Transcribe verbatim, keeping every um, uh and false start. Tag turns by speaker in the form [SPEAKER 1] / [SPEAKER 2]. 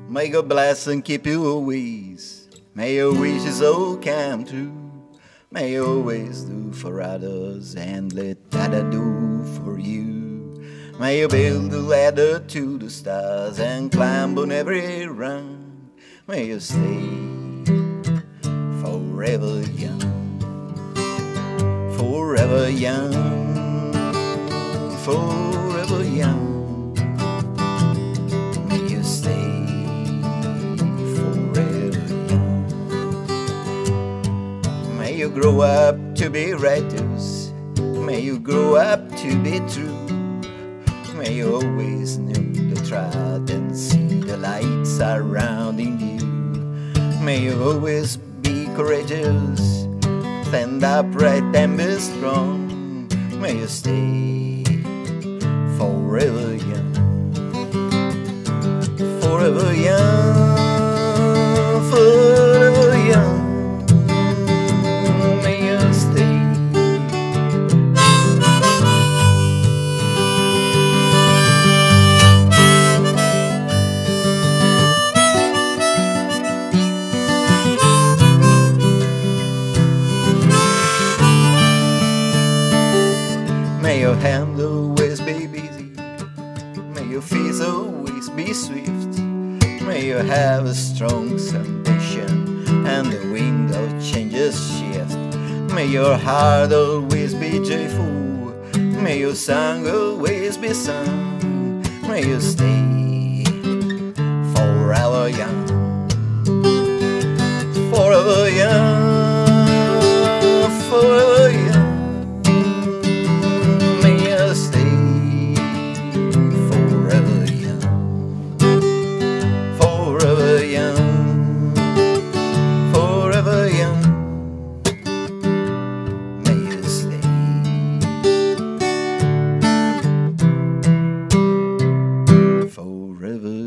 [SPEAKER 1] May God bless and keep you always. May your wishes all come true. May you always do for others and let others do for you. May you build a ladder to the stars and climb on every rung. May you stay forever young, forever young, forever young. May you stay forever young. May you grow up to be righteous. May you grow up to be true. May you always know the truth and see the light surrounding you. May you always be courageous, stand upright and be strong. May you stay forever young, forever young, forever young. May you stay. May your hand always be busy. May your feet always be swift. May you have a strong foundation and the wind of changes shift. May your heart always be joyful. May your song always be sung. May you stay forever young, forever young, forever young. Forever